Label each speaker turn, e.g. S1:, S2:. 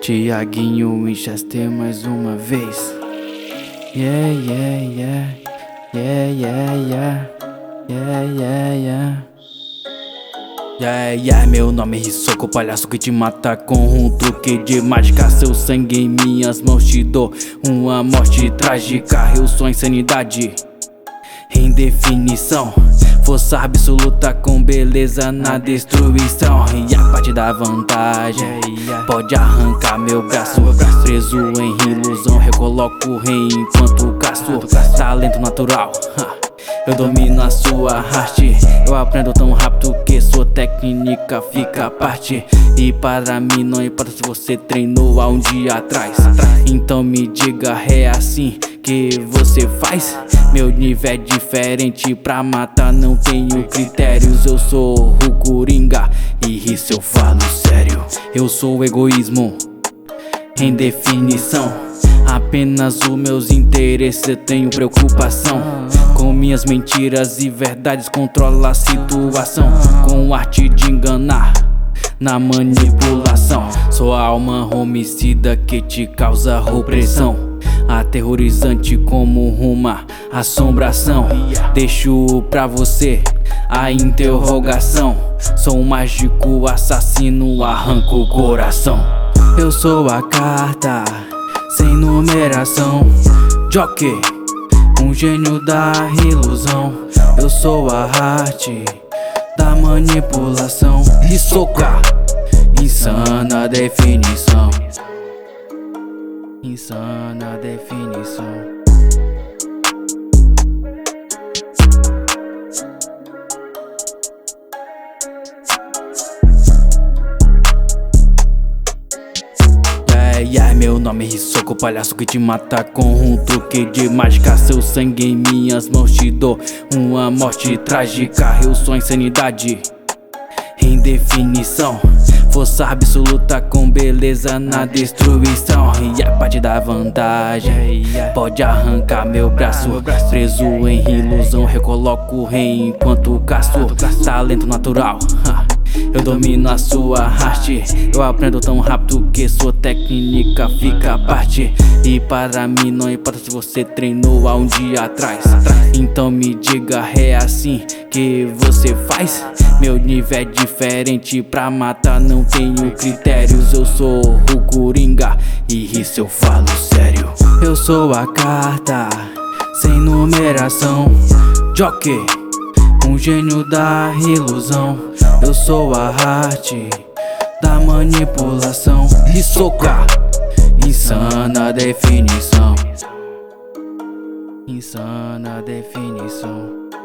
S1: Tiaguinho Winchester mais uma vez. Yeah, yeah, yeah. Yeah, yeah, yeah. Yeah, yeah, yeah. Yeah, yeah, meu nome é Hisoka, o palhaço que te mata com um truque de mágica. Seu sangue em minhas mãos te dou uma morte trágica. Eu sou a insanidade em definição, força absoluta com beleza na destruição. E a parte da vantagem pode arrancar meu braço. Preso em ilusão, recoloco o rei enquanto caço. Talento natural, eu domino a sua arte. Eu aprendo tão rápido que sua técnica fica à parte. E para mim não importa se você treinou há um dia atrás. Então me diga, é assim que você faz? Meu nível é diferente, pra matar não tenho critérios. Eu sou o Coringa e isso eu falo sério. Eu sou o egoísmo em definição, apenas os meus interesses eu tenho preocupação. Com minhas mentiras e verdades controlo a situação, com arte de enganar na manipulação. Sou a alma homicida que te causa opressão, aterrorizante como uma assombração. Deixo pra você a interrogação. Sou um mágico assassino, arranco o coração. Eu sou a carta sem numeração, Joker, um gênio da ilusão. Eu sou a arte da manipulação. Hisoka, insana definição. Insana definição. Yeah, meu nome é Hisoka, o palhaço que te mata com um truque de mágica. Seu sangue em minhas mãos te dou uma morte trágica. Eu sou a insanidade em definição, força absoluta com beleza na destruição. E a parte da vantagem pode arrancar meu braço. Preso em ilusão, recoloco o rei enquanto caço. Talento natural, eu domino a sua arte. Eu aprendo tão rápido que sua técnica fica à parte. E para mim não importa se você treinou há um dia atrás. Então me diga, é assim que você faz? Meu nível é diferente, pra matar não tenho critérios. Eu sou o Coringa e isso eu falo sério. Eu sou a carta sem numeração, Joker, um gênio da ilusão. Eu sou a arte da manipulação. Hisoka, insana definição. Insana definição.